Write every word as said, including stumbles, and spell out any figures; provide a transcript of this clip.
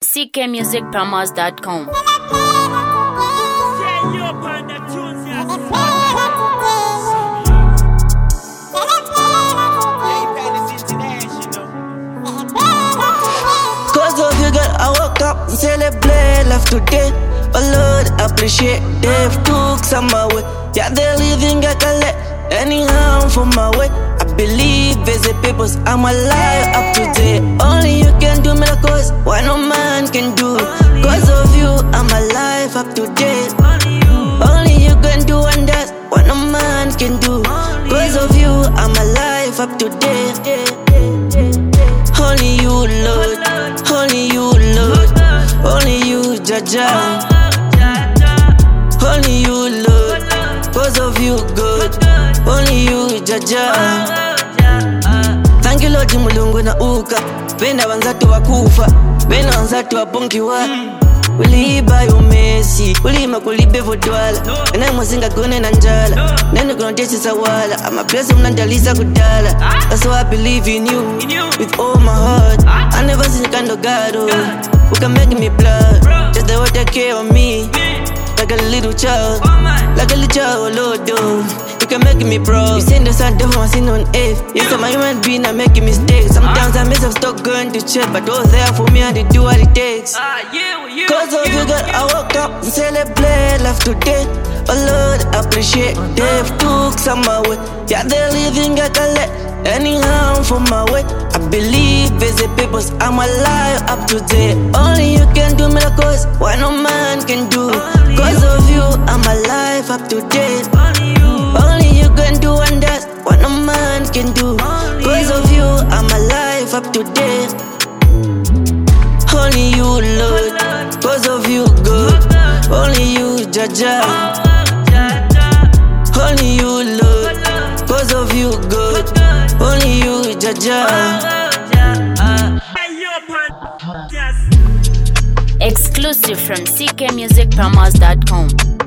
c k music promos dot com. Cause of you, girl, I woke up and celebrate life today. Oh Lord, appreciate they've took some away. Yeah, they're living a collect any harm from my way. I believe as a people's I'm alive up to date. Only you can do miracles, what no man can do. Cause of you, I'm alive up to date. Only you can do wonders, what no man can do. Cause of you, I'm alive up to date. Only you, Lord. Only you, Lord. Only you, Jaja. Only you, Lord. Cause of you, God. Only you, Jaja. Thank you, Lord, Mulungu na uka. Penda wanzatu wa kufa. Penda wanzatu wa bonkiwa. Uliiba yo Messi. Ulima kulibe vodwala. Ena mwazinga gone na njala. Nene kuna tesi sawala. I'm a blessing mnandalisa kudala. That's why I believe in you. With all my heart. I never seen a kind of God, oh. Who can make me blood. Just the way they care of me. Like a little child, like a little child, Lord, oh. You can make me proud. You send the sun down, I seen on F. Yes, I'm a human being, I make mistakes. Sometimes I miss, I've stopped going to church, but those there for me, and they do what it takes. Cause of you, girl, I woke up and celebrate life today. Oh Lord, appreciate they've took some away. Yeah, they're living a collect any harm from my way. I believe as a people's I'm alive up to date. Only you can do miracles, what no man can do. Cause of you, I'm alive up to date. Only you can do wonders, what no man can do. Cause of you, I'm alive up to date. Only you, Lord. Cause of you, God. Only you, Jaja. Only you, Lord. Cause of you, God. Only you, Jaja. Exclusive from c k music promos dot com.